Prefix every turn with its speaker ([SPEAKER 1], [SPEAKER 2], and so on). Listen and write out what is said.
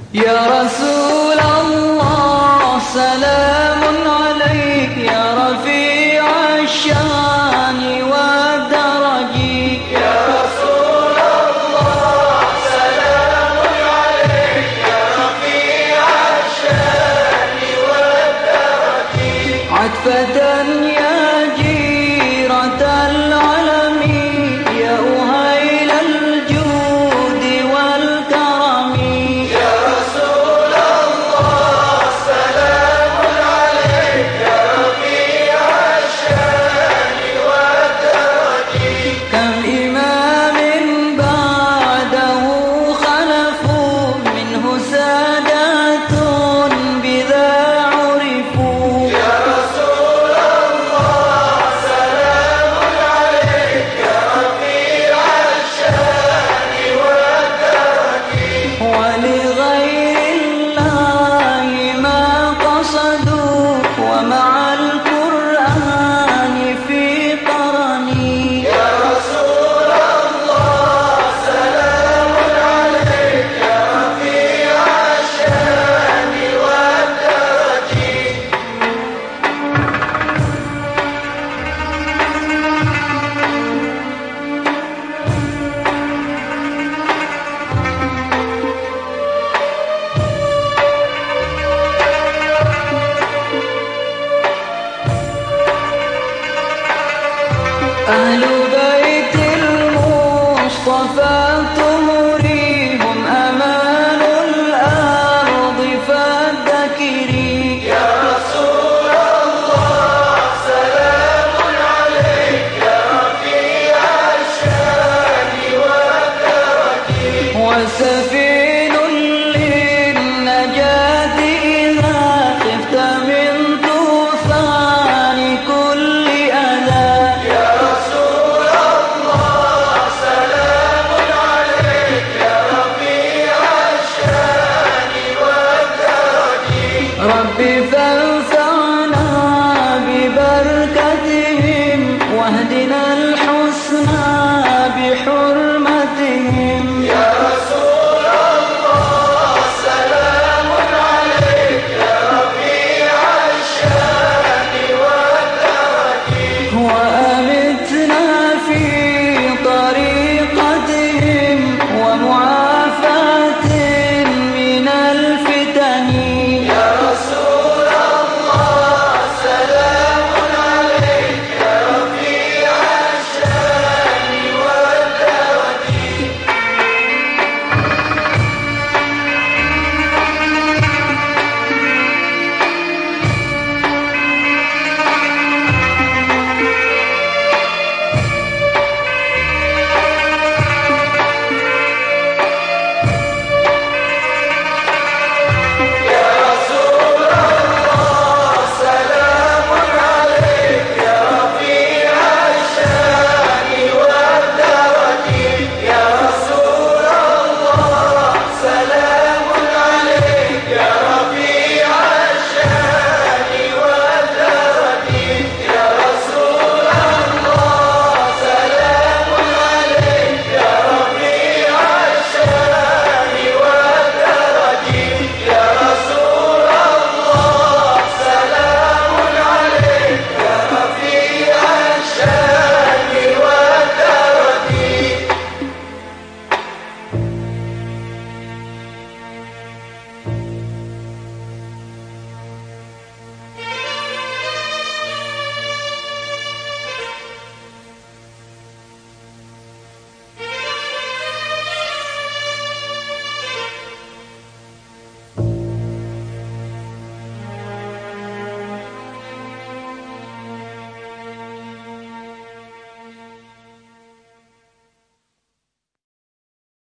[SPEAKER 1] يا رسول الله سلام عليك يا رفيع الشان والدرج.
[SPEAKER 2] يا رسول الله سلام عليك يا رفيع الشان والدرج.
[SPEAKER 1] عتفة يا جيرة العلم يا أهيل الجود والكرم.
[SPEAKER 2] يا رسول الله سلام عليك يا رفيع الشان والدرج.
[SPEAKER 1] كم إمام بعده خلفوا منه سادات بذا عرفوا.
[SPEAKER 2] يا رسول الله سلام عليك يا رفيع الشان والدرج.
[SPEAKER 1] ولغير الله ما قصدوا ومع القرآن في قرني.
[SPEAKER 2] يا رسول الله سلام عليك يا رفيع الشان والدرج.
[SPEAKER 1] أهل بيت المصطفى